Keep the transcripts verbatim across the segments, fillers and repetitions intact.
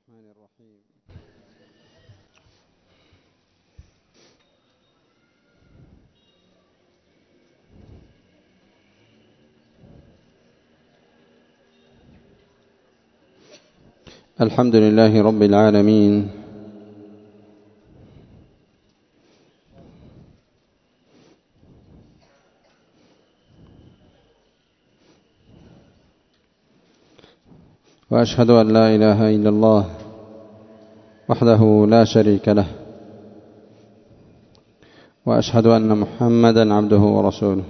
الرحمن الرحيم. الحمد لله رب العالمين، وأشهد أن لا إله إلا الله وحده لا شريك له، وأشهد أن محمدا عبده ورسوله،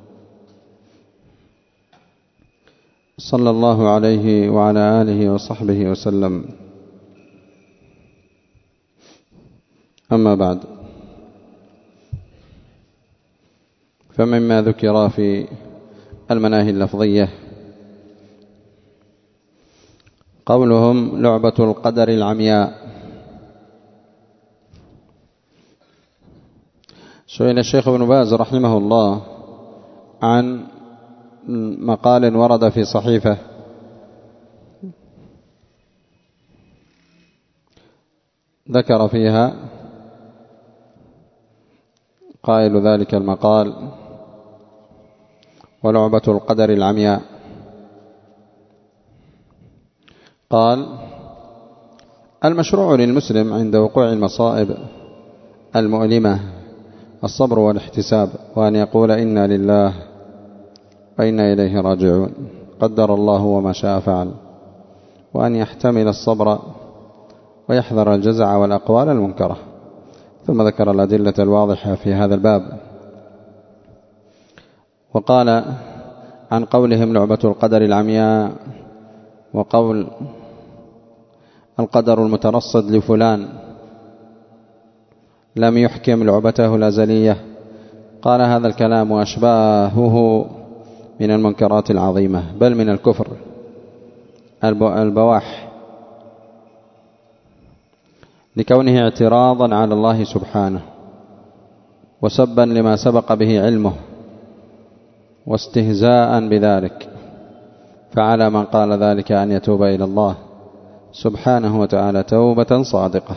صلى الله عليه وعلى آله وصحبه وسلم. أما بعد، فمما ذكر في المناهي اللفظية قولهم لعبة القدر العمياء. سئل الشيخ ابن باز رحمه الله عن مقال ورد في صحيفة ذكر فيها قائل ذلك المقال ولعبة القدر العمياء، قال: المشروع للمسلم عند وقوع المصائب المؤلمة الصبر والاحتساب، وأن يقول إنا لله وإنا إليه راجعون، قدر الله وما شاء فعل، وأن يحتمل الصبر ويحذر الجزع والأقوال المنكرة. ثم ذكر الأدلة الواضحة في هذا الباب، وقال عن قولهم لعبة القدر العمياء، وقول القدر المترصد لفلان لم يحكم لعبته الأزلية، قال هذا الكلام وأشباهه من المنكرات العظيمة، بل من الكفر البواح، لكونه اعتراضا على الله سبحانه وسبا لما سبق به علمه واستهزاء بذلك. فعلى من قال ذلك أن يتوب إلى الله سبحانه وتعالى توبة صادقة.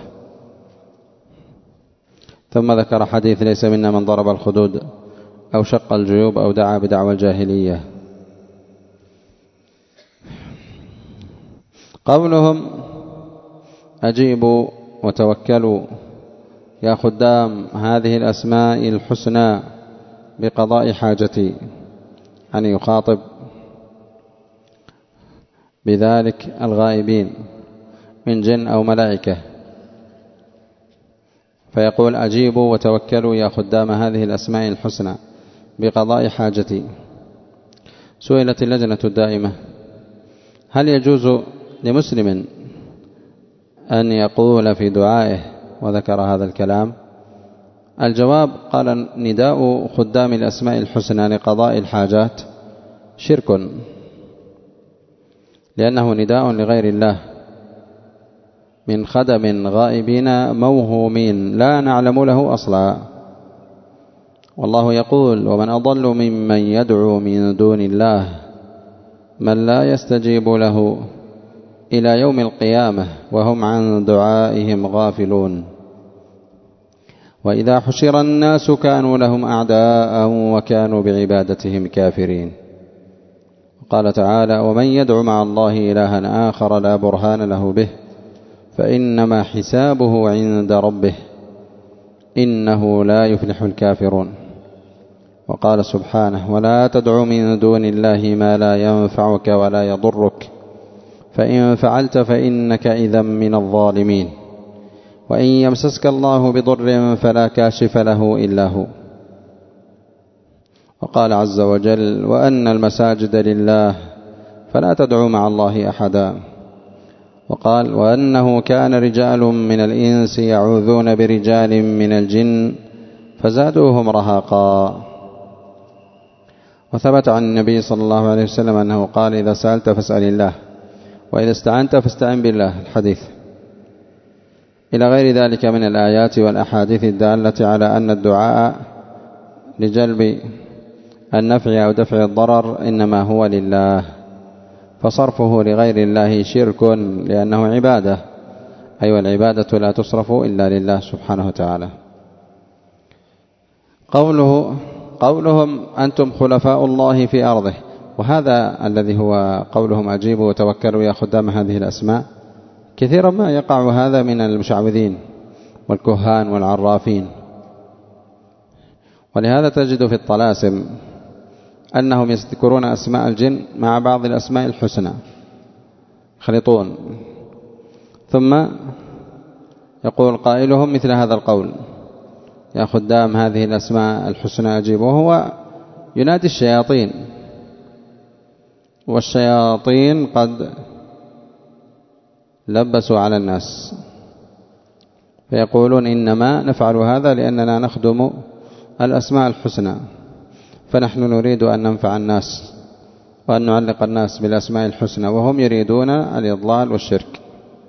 ثم ذكر حديث ليس منا من ضرب الخدود أو شق الجيوب أو دعا بدعوى الجاهلية. قولهم أجيبوا وتوكلوا يا خدام هذه الأسماء الحسنى بقضاء حاجتي، أن يخاطب بذلك الغائبين من جن أو ملائكة، فيقول أجيبوا وتوكلوا يا خدام هذه الأسماء الحسنى بقضاء حاجتي. سئلت اللجنة الدائمة: هل يجوز لمسلم أن يقول في دعائه وذكر هذا الكلام؟ الجواب: قال نداء خدام الأسماء الحسنى لقضاء الحاجات شرك، لأنه نداء لغير الله من خدم غائبين موهومين لا نعلم له أصلا. والله يقول: ومن أضل ممن يدعو من دون الله من لا يستجيب له إلى يوم القيامة وهم عن دعائهم غافلون. وإذا حشر الناس كانوا لهم أعداء وكانوا بعبادتهم كافرين. قال تعالى: ومن يدع مع الله إلها آخر لا برهان له به فإنما حسابه عند ربه إنه لا يفلح الكافرون. وقال سبحانه: ولا تدع من دون الله ما لا ينفعك ولا يضرك فإن فعلت فإنك إذا من الظالمين. وإن يمسسك الله بضر فلا كاشف له إلا هو. وقال عز وجل: وأن المساجد لله فلا تدعوا مع الله أحدا. وقال: وأنه كان رجال من الإنس يعوذون برجال من الجن فزادوهم رهقا. وثبت عن النبي صلى الله عليه وسلم أنه قال: إذا سألت فاسأل الله وإذا استعنت فاستعن بالله، الحديث، إلى غير ذلك من الآيات والأحاديث الدالة على أن الدعاء لجلب النفع أو دفع الضرر إنما هو لله، فصرفه لغير الله شرك، لأنه عبادة أي والعبادة لا تصرف إلا لله سبحانه وتعالى. قوله قولهم أنتم خلفاء الله في أرضه، وهذا الذي هو قولهم أجيبوا وتوكلوا يا خدام هذه الأسماء، كثيرا ما يقع هذا من المشعوذين والكهان والعرافين. ولهذا تجد في الطلاسم أنهم يذكرون أسماء الجن مع بعض الأسماء الحسنى، يخلطون، ثم يقول قائلهم مثل هذا القول يا خدام هذه الأسماء الحسنى أجيب، وهو ينادي الشياطين، والشياطين قد لبسوا على الناس فيقولون إنما نفعل هذا لأننا نخدم الأسماء الحسنى، فنحن نريد أن ننفع الناس وأن نعلق الناس بالأسماء الحسنى، وهم يريدون الإضلال والشرك.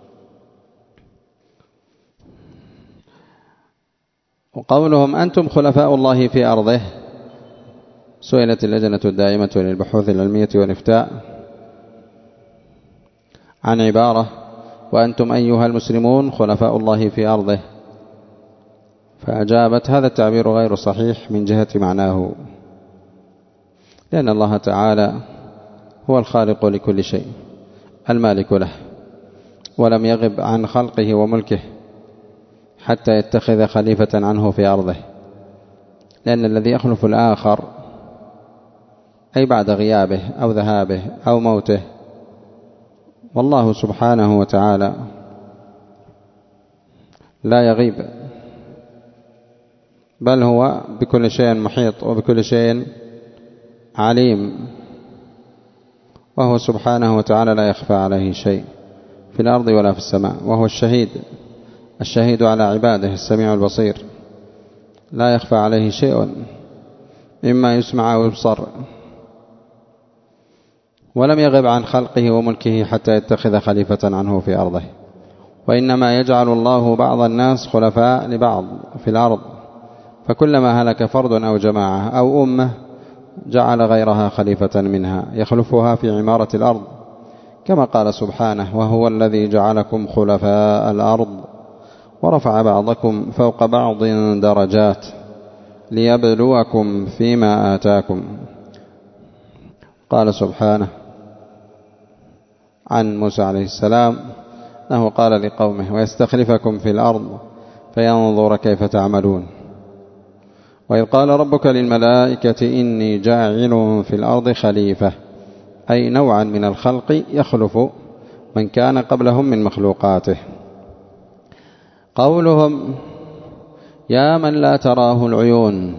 وقولهم أنتم خلفاء الله في أرضه، سئلت اللجنة الدائمة للبحوث العلمية والإفتاء عن عبارة وأنتم أيها المسلمون خلفاء الله في أرضه، فأجابت هذا التعبير غير صحيح من جهة معناه، لأن الله تعالى هو الخالق لكل شيء المالك له، ولم يغب عن خلقه وملكه حتى يتخذ خليفة عنه في أرضه، لأن الذي يخلف الآخر أي بعد غيابه أو ذهابه أو موته، والله سبحانه وتعالى لا يغيب، بل هو بكل شيء محيط وبكل شيء عليم، وهو سبحانه وتعالى لا يخفى عليه شيء في الأرض ولا في السماء، وهو الشهيد الشهيد على عباده السميع البصير، لا يخفى عليه شيء مما يسمع ويبصر، ولم يغب عن خلقه وملكه حتى يتخذ خليفة عنه في أرضه، وإنما يجعل الله بعض الناس خلفاء لبعض في الأرض، فكلما هلك فرد أو جماعة أو أمة جعل غيرها خليفة منها يخلفها في عمارة الأرض، كما قال سبحانه وهو الذي جعلكم خلفاء الأرض ورفع بعضكم فوق بعض درجات ليبلوكم فيما آتاكم. قال سبحانه عن موسى عليه السلام أنه قال لقومه ويستخلفكم في الأرض فينظر كيف تعملون، وإذ قال ربك للملائكة إني جاعل في الأرض خليفة، أي نوعا من الخلق يخلف من كان قبلهم من مخلوقاته. قولهم يا من لا تراه العيون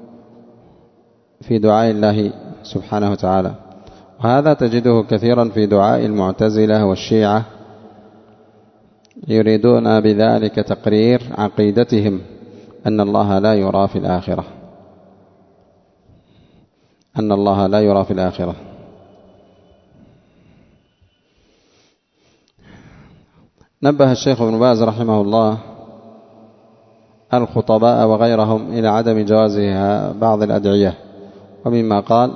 في دعاء الله سبحانه وتعالى، وهذا تجده كثيرا في دعاء المعتزلة والشيعة، يريدون بذلك تقرير عقيدتهم أن الله لا يرى في الآخرة، أن الله لا يرى في الآخرة. نبه الشيخ ابن باز رحمه الله الخطباء وغيرهم إلى عدم جوازها بعض الأدعية، ومما قال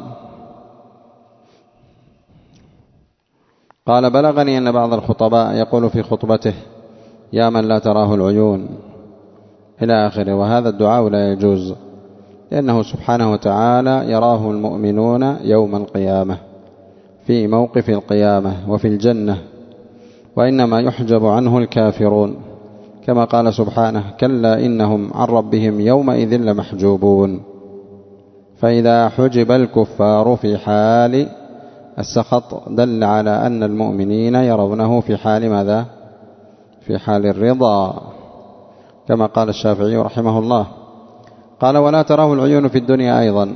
قال بلغني أن بعض الخطباء يقول في خطبته يا من لا تراه العيون إلى آخره، وهذا الدعاء لا يجوز، لأنه سبحانه وتعالى يراه المؤمنون يوم القيامة في موقف القيامة وفي الجنة، وإنما يحجب عنه الكافرون، كما قال سبحانه كلا إنهم عن ربهم يومئذ لمحجوبون. فإذا حجب الكفار في حال السخط دل على أن المؤمنين يرونه في حال ماذا؟ في حال الرضا، كما قال الشافعي رحمه الله قال ولا تراه العيون في الدنيا أيضا،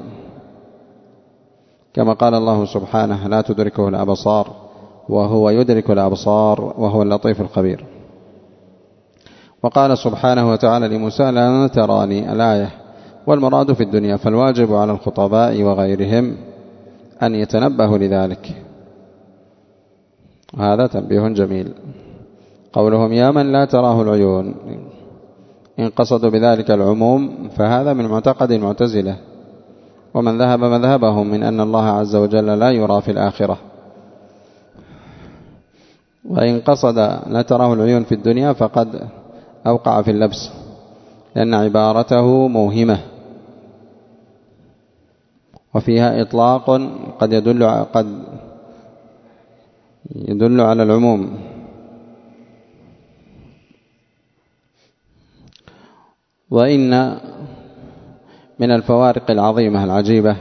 كما قال الله سبحانه لا تدركه الأبصار وهو يدرك الأبصار وهو اللطيف الخبير. وقال سبحانه وتعالى لموسى لن تراني الآية، والمراد في الدنيا، فالواجب على الخطباء وغيرهم أن يتنبهوا لذلك، هذا تنبيه جميل. قولهم يا من لا تراه العيون إن قصدوا بذلك العموم، فهذا من معتقد المعتزلة ومن ذهب مذهبهم من أن الله عز وجل لا يرى في الآخرة، وإن قصد لا تراه العيون في الدنيا فقد أوقع في اللبس، لأن عبارته موهمة وفيها إطلاق قد يدل قد يدل على العموم. وإن من الفوارق العظيمة العجيبة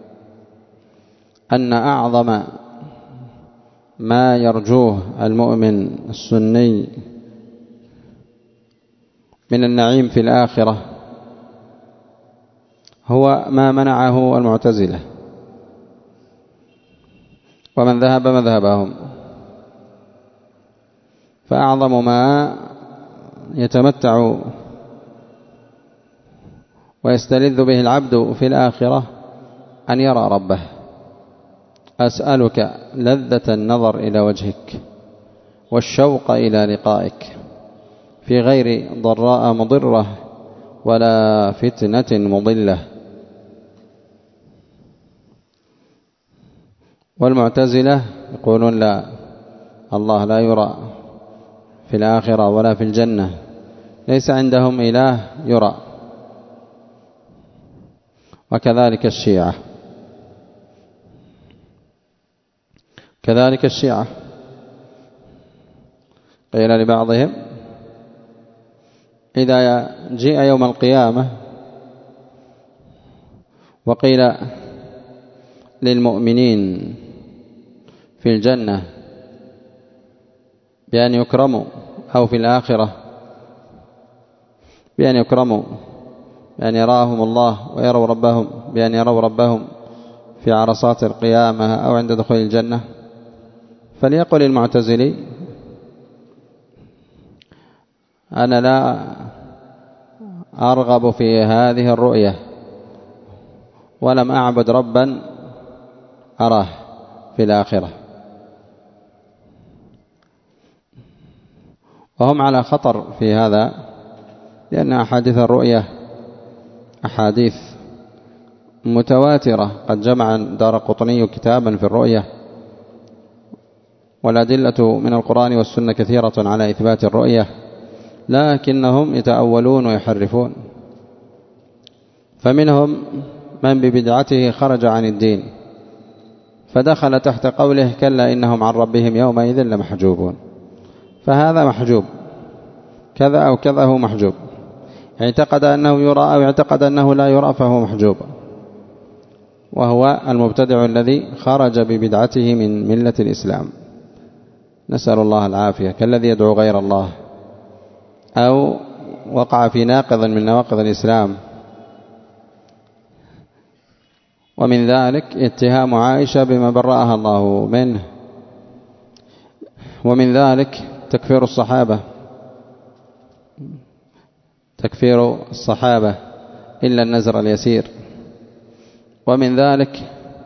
أن أعظم ما يرجوه المؤمن السني من النعيم في الآخرة هو ما منعه المعتزلة ومن ذهب مذهبهم. فأعظم ما يتمتع ويستلذ به العبد في الآخرة أن يرى ربه. أسألك لذة النظر إلى وجهك والشوق إلى لقائك في غير ضراء مضرة ولا فتنة مضلة. والمعتزلة يقولون لا، الله لا يرى في الآخرة ولا في الجنة، ليس عندهم إله يرى. وكذلك الشيعة كذلك الشيعة قيل لبعضهم إذا جيء يوم القيامة وقيل للمؤمنين في الجنة بأن يكرموا، أو في الآخرة بأن يكرموا بأن يراهم الله ويروا ربهم، بأن يروا ربهم في عرصات القيامة أو عند دخول الجنة، فليقل المعتزلي أنا لا أرغب في هذه الرؤية ولم أعبد ربا أراه في الآخرة. وهم على خطر في هذا، لأن أحاديث الرؤية أحاديث متواترة. قد جمع دارقطني كتابا في الرؤية، والأدلة من القرآن والسنة كثيرة على إثبات الرؤية، لكنهم يتأولون ويحرفون. فمنهم من ببدعته خرج عن الدين فدخل تحت قوله كلا إنهم عن ربهم يومئذ لمحجوبون. فهذا محجوب كذا أو كذا، هو محجوب. اعتقد أنه يرى أو اعتقد أنه لا يرى فهو محجوب، وهو المبتدع الذي خرج ببدعته من ملة الإسلام، نسأل الله العافية، كالذي يدعو غير الله أو وقع في ناقض من نواقض الإسلام. ومن ذلك اتهام عائشة بما برأها الله منه، ومن ذلك تكفير الصحابة تكفير الصحابة إلا النزر اليسير، ومن ذلك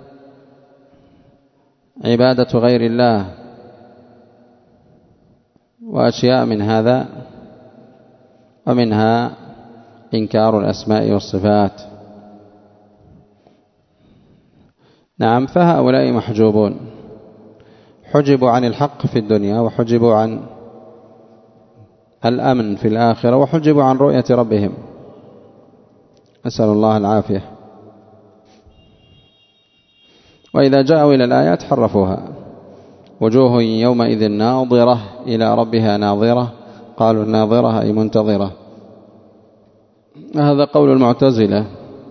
عبادة غير الله وأشياء من هذا، ومنها إنكار الأسماء والصفات. نعم، فهؤلاء محجوبون، حجبوا عن الحق في الدنيا، وحجبوا عن الأمن في الآخرة، وحجبوا عن رؤية ربهم، أسأل الله العافية. وإذا جاءوا إلى الآيات حرفوها. وجوه يومئذ ناظرة إلى ربها ناظرة، قالوا الناظرة أي منتظرة. هذا قول المعتزلة،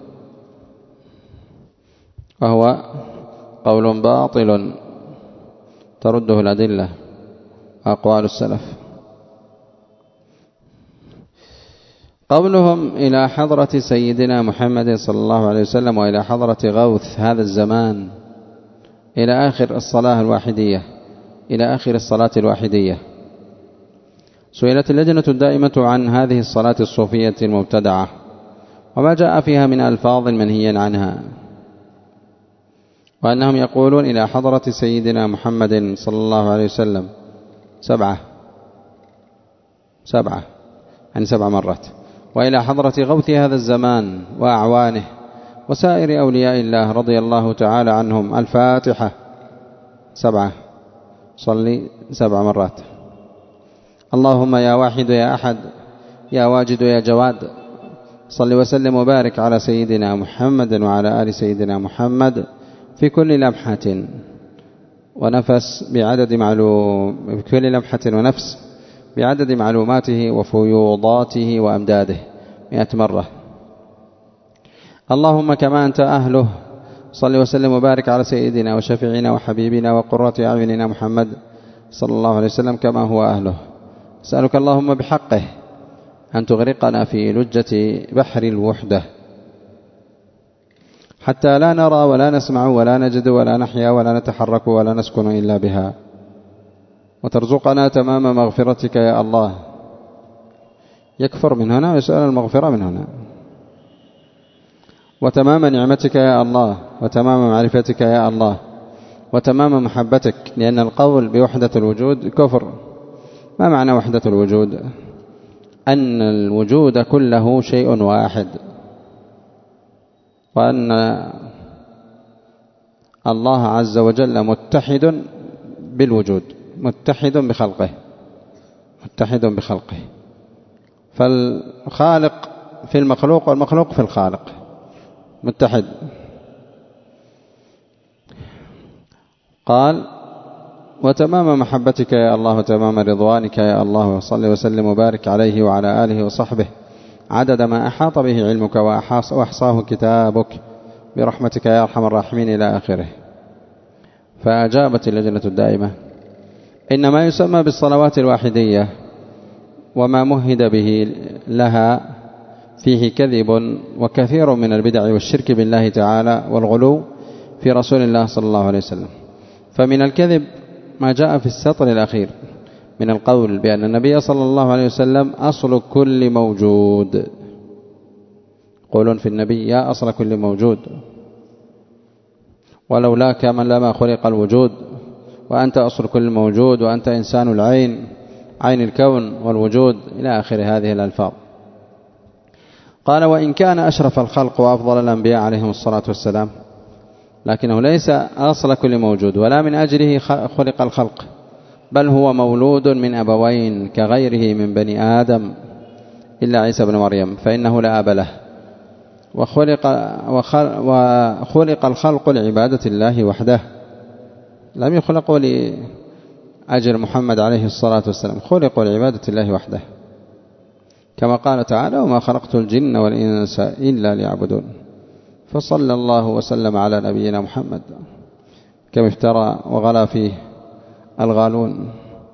وهو قول باطل ترده الأدلة أقوال السلف. قولهم إلى حضرة سيدنا محمد صلى الله عليه وسلم وإلى حضرة غوث هذا الزمان إلى آخر الصلاة الواحدية إلى آخر الصلاة الواحدية. سئلت اللجنة الدائمة عن هذه الصلاة الصوفية المبتدعة وما جاء فيها من ألفاظ منهيا عنها، وأنهم يقولون إلى حضرة سيدنا محمد صلى الله عليه وسلم سبعة سبعة يعني سبع مرات، وإلى حضرة غوث هذا الزمان وأعوانه وسائر أولياء الله رضي الله تعالى عنهم الفاتحة سبعة، صلي سبع مرات. اللهم يا واحد يا أحد يا واجد يا جواد صل وسلم وبارك على سيدنا محمد وعلى آل سيدنا محمد في كل لمحة ونفس بعدد معلوم في كل لمحة ونفس بعدد معلوماته وفيوضاته وأمداده مئة مرة. اللهم كما أنت أهله صل وسلم وبارك على سيدنا وشفيعنا وحبيبنا وقرة أعيننا محمد صلى الله عليه وسلم كما هو أهله. أسألك اللهم بحقه أن تغرقنا في لجة بحر الوحدة حتى لا نرى ولا نسمع ولا نجد ولا نحيا ولا نتحرك ولا نسكن إلا بها، وترزقنا تمام مغفرتك يا الله. يكفر من هنا ويسأل المغفرة من هنا. وتمام نعمتك يا الله، وتمام معرفتك يا الله، وتمام محبتك، لأن القول بوحدة الوجود كفر. ما معنى وحدة الوجود؟ أن الوجود كله شيء واحد، وأن الله عز وجل متحد بالوجود، متحد بخلقه، متحد بخلقه. فالخالق في المخلوق والمخلوق في الخالق، متحد. قال وتمام محبتك يا الله وتمام رضوانك يا الله، وصل وسلم وبارك عليه وعلى آله وصحبه عدد ما أحاط به علمك وأحصاه كتابك برحمتك يا أرحم الراحمين إلى آخره. فأجابت اللجنة الدائمة إن ما يسمى بالصلوات الواحدية وما مهد به لها فيه كذب وكثير من البدع والشرك بالله تعالى والغلو في رسول الله صلى الله عليه وسلم. فمن الكذب ما جاء في السطر الأخير من القول بأن النبي صلى الله عليه وسلم أصل كل موجود. قولون في النبي يا أصل كل موجود، ولولاك من لما خلق الوجود، وأنت أصل كل موجود، وأنت إنسان العين، عين الكون والوجود، إلى آخر هذه الألفاظ. قال وإن كان أشرف الخلق وأفضل الأنبياء عليهم الصلاة والسلام، لكنه ليس أصل كل موجود ولا من أجله خلق الخلق، بل هو مولود من أبوين كغيره من بني آدم إلا عيسى بن مريم فإنه لا أب له. وخلق, وخلق الخلق لعبادة الله وحده، لم يخلقوا لأجل محمد عليه الصلاة والسلام، خلقوا لعبادة الله وحده، كما قال تعالى وما خلقت الجن والإنس إلا ليعبدون. فصلى الله وسلم على نبينا محمد كما افترى وغلا فيه الغالون.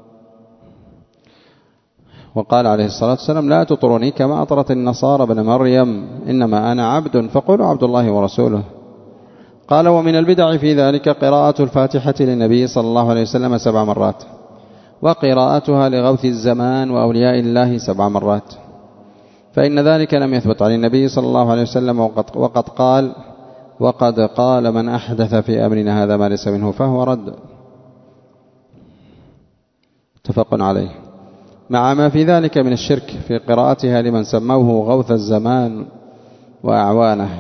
وقال عليه الصلاة والسلام لا تطروني كما أطرت النصارى ابن مريم، إنما أنا عبد فقولوا عبد الله ورسوله. قال ومن البدع في ذلك قراءة الفاتحة للنبي صلى الله عليه وسلم سبع مرات، وقراءتها لغوث الزمان وأولياء الله سبع مرات، فإن ذلك لم يثبت عن النبي صلى الله عليه وسلم، وقد, وقد قال وقد قال من أحدث في أمرنا هذا ما ليس منه فهو رد. متفق عليه. مع ما في ذلك من الشرك في قراءتها لمن سموه غوث الزمان وأعوانه.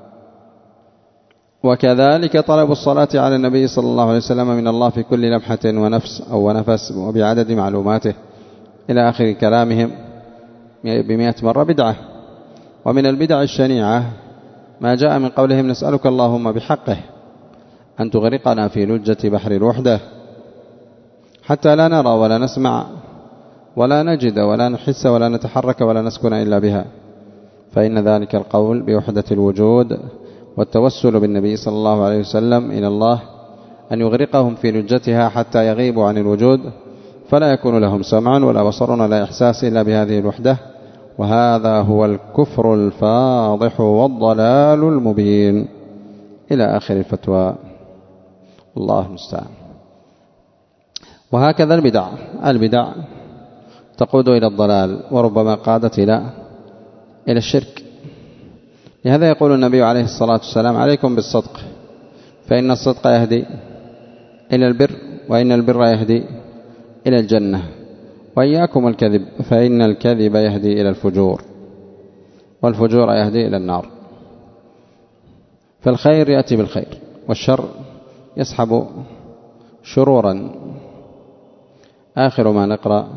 وكذلك طلب الصلاة على النبي صلى الله عليه وسلم من الله في كل لمحة ونفس أو ونفس وبعدد معلوماته إلى آخر كلامهم بمئة مرة بدعة. ومن البدع الشنيعة ما جاء من قولهم نسألك اللهم بحقه أن تغرقنا في لجة بحر الوحدة حتى لا نرى ولا نسمع ولا نجد ولا نحس ولا نتحرك ولا نسكن إلا بها، فإن ذلك القول بوحدة الوجود والتوسل بالنبي صلى الله عليه وسلم إلى الله أن يغرقهم في لجتها حتى يغيبوا عن الوجود، فلا يكون لهم سمع ولا بصر ولا إحساس إلا بهذه الوحدة، وهذا هو الكفر الفاضح والضلال المبين إلى آخر الفتوى. الله المستعان. وهكذا البدع البدع تقود إلى الضلال، وربما قادت إلى إلى الشرك. لهذا يقول النبي عليه الصلاة والسلام عليكم بالصدق فإن الصدق يهدي إلى البر، وإن البر يهدي إلى الجنة، وإياكم الكذب فإن الكذب يهدي إلى الفجور، والفجور يهدي إلى النار. فالخير يأتي بالخير، والشر يسحب شرورا. آخر ما نقرأ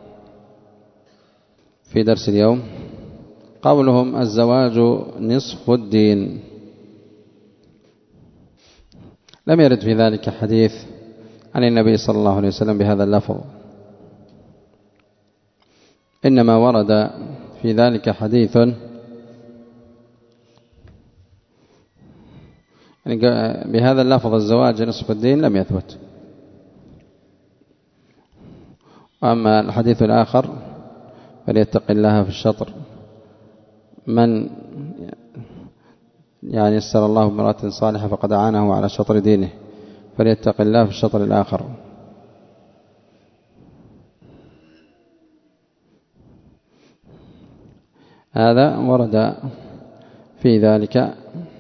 في درس اليوم قولهم الزواج نصف الدين. لم يرد في ذلك حديث عن النبي صلى الله عليه وسلم بهذا اللفظ، إنما ورد في ذلك حديث بهذا اللفظ الزواج نصف الدين لم يثبت. وأما الحديث الآخر فليتق الله في الشطر، من يعني يسر الله امرأة صالحة فقد أعانه على شطر دينه، فليتق الله في الشطر الآخر. هذا ورد في ذلك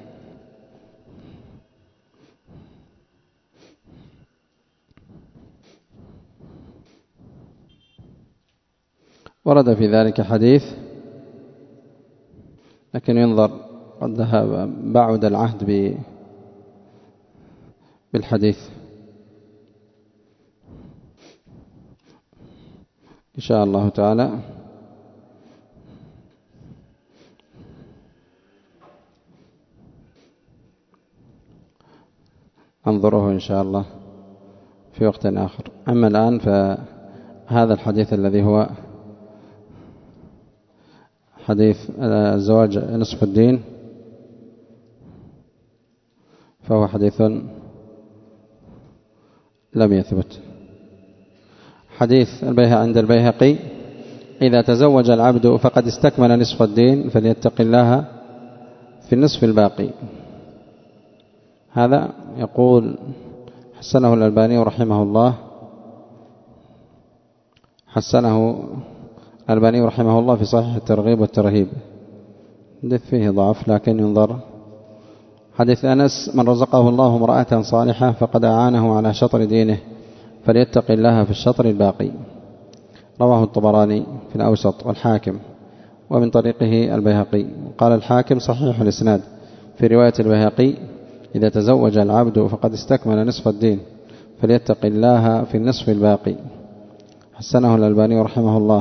ورد في ذلك حديث، لكن ينظر قد ذهب بعد العهد بالحديث إن شاء الله تعالى. انظره إن شاء الله في وقت آخر. أما الآن فهذا الحديث الذي هو حديث الزواج نصف الدين فهو حديث لم يثبت. حديث البيهقي عند البيهقي إذا تزوج العبد فقد استكمل نصف الدين فليتق الله في النصف الباقي. هذا يقول حسنه الألباني رحمه الله، حسنه الألباني رحمه الله في صحيح الترغيب والترهيب. حديث فيه ضعف لكن ينظر. حديث أنس من رزقه الله امرأة صالحة فقد أعانه على شطر دينه فليتق الله في الشطر الباقي. رواه الطبراني في الأوسط والحاكم ومن طريقه البيهقي. قال الحاكم صحيح الإسناد في رواية البيهقي إذا تزوج العبد فقد استكمل نصف الدين فليتق الله في النصف الباقي. حسنه الألباني رحمه الله.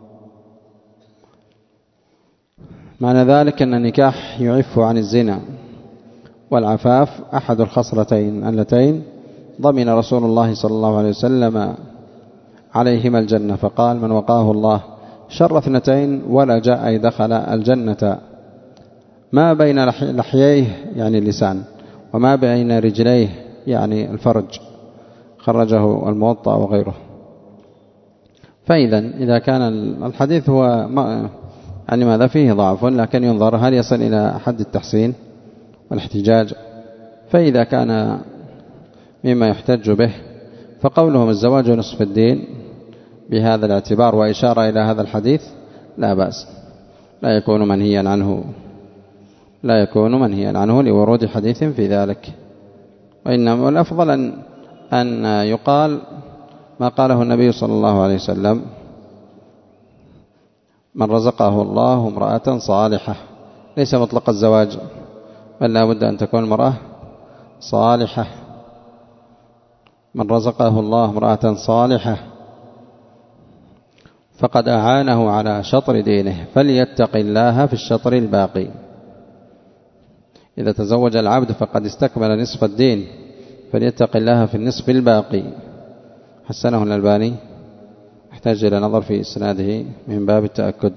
معنى ذلك أن النكاح يعف عن الزنا، والعفاف أحد الخصلتين اللتين ضمن رسول الله صلى الله عليه وسلم عليهما الجنة، فقال من وقاه الله شر اثنتين ولا جاء أي دخل الجنة ما بين لحييه يعني اللسان وما بين رجليه يعني الفرج. خرجه الموطأ وغيره. فإذا إذا كان الحديث هو يعني ماذا فيه ضعف، لكن ينظر هل يصل إلى حد التحسين والاحتجاج. فإذا كان مما يحتج به فقولهم الزواج نصف الدين بهذا الاعتبار وإشارة إلى هذا الحديث لا بأس، لا يكون منهيا عنه لا يكون منهيا عنه لورود حديث في ذلك. وإنما الأفضل أن أن يقال ما قاله النبي صلى الله عليه وسلم من رزقه الله امرأة صالحة، ليس مطلق الزواج بل لا بد أن تكون المرأة صالحة. من رزقه الله امرأة صالحة فقد أعانه على شطر دينه فليتق الله في الشطر الباقي. إذا تزوج العبد فقد استكمل نصف الدين فليتق الله في النصف الباقي. حسنه الألباني، يحتاج إلى نظر في إسناده من باب التأكد.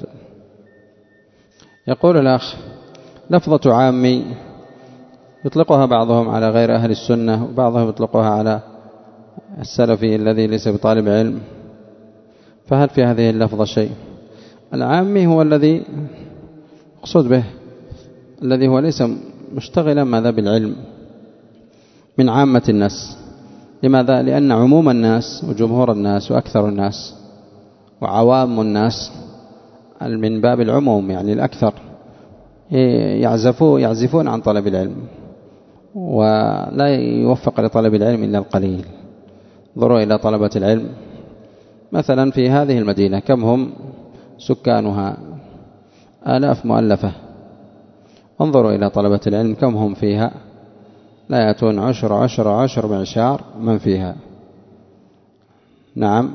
يقول الأخ لفظة عامي يطلقها بعضهم على غير أهل السنة وبعضهم يطلقها على السلفي الذي ليس بطالب علم، فهل في هذه اللفظة شيء؟ العامي هو الذي أقصد به الذي هو ليس مشتغلا ماذا بالعلم من عامة الناس. لماذا؟ لأن عموم الناس وجمهور الناس وأكثر الناس وعوام الناس من باب العموم يعني الأكثر يعزفون يعزفون عن طلب العلم، ولا يوفق لطلب العلم إلا القليل. انظروا إلى طلبة العلم مثلا في هذه المدينة كم هم سكانها؟ آلاف مؤلفة. انظروا إلى طلبة العلم كم هم فيها؟ لا يأتون عشر عشر عشر معشار من فيها. نعم.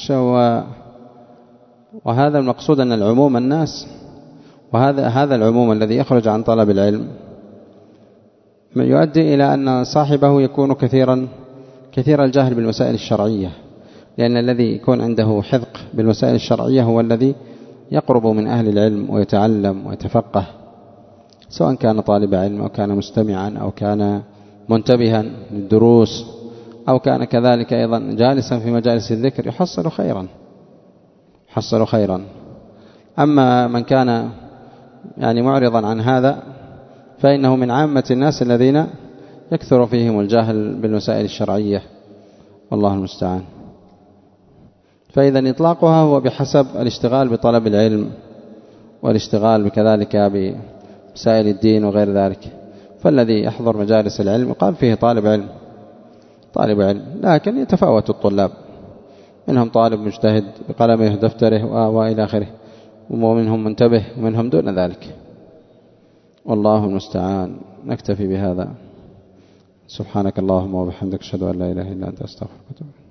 وهذا المقصود أن العموم الناس، وهذا هذا العموم الذي يخرج عن طلب العلم يؤدي إلى أن صاحبه يكون كثيرا كثير الجهل بالمسائل الشرعية، لأن الذي يكون عنده حذق بالمسائل الشرعية هو الذي يقرب من أهل العلم ويتعلم ويتفقه، سواء كان طالب علم أو كان مستمعا أو كان منتبها للدروس أو كان كذلك أيضا جالسا في مجالس الذكر، يحصل خيرا يحصل خيرا. أما من كان يعني معرضا عن هذا فإنه من عامة الناس الذين يكثر فيهم الجاهل بالمسائل الشرعية، والله المستعان. فإذا إطلاقها هو بحسب الاشتغال بطلب العلم والاشتغال كذلك بمسائل الدين وغير ذلك. فالذي يحضر مجالس العلم قال فيه طالب علم طالب علم لكن يتفاوت الطلاب، منهم طالب مجتهد بقلمه دفتره وإلى آخره، ومنهم منتبه ومنهم دون ذلك، والله المستعان. نكتفي بهذا. سبحانك اللهم وبحمدك، أشهد أن لا إله إلا أنت، أستغفرك وأتوب إليك.